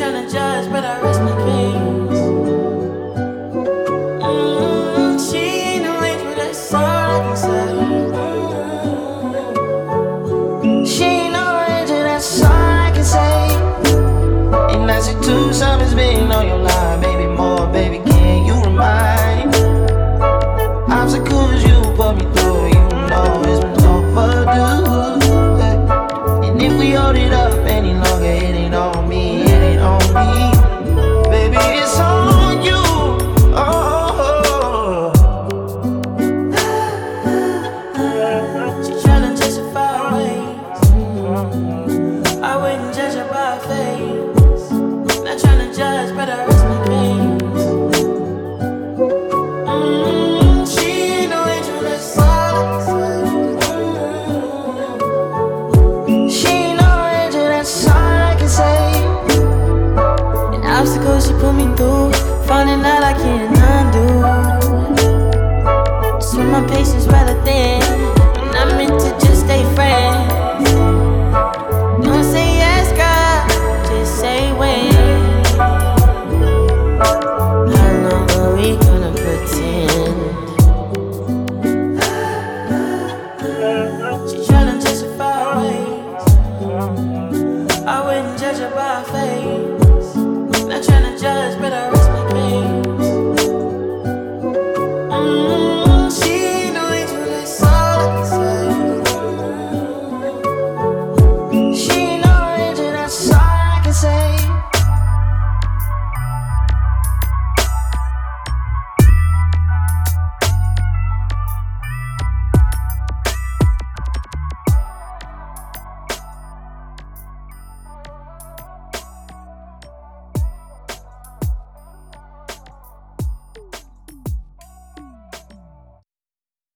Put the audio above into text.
tryna judge, but I rest my case. She ain't no angel, that's all I can say. She ain't no angel, that's all I can say. And I see two summers being on your line, baby, more, baby, can you remind? Obstacles you put me through, you know it's been overdue. And if we hold it up any longer, it ain't on me, it ain't on me. Baby, it's on you. Oh. She tryna justify her ways. I wouldn't judge her by her face. Not tryna judge, but I rest my case.